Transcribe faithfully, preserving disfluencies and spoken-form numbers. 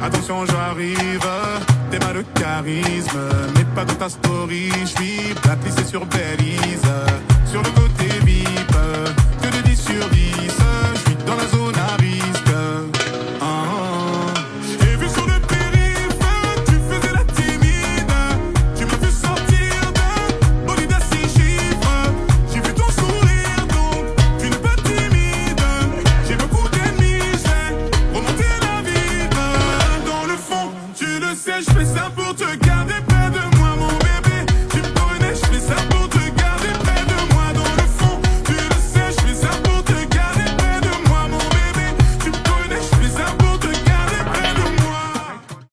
Attention, j'arrive, t'es mal de charisme, mais pas dans ta story. J'suis blacklissé sur Belize.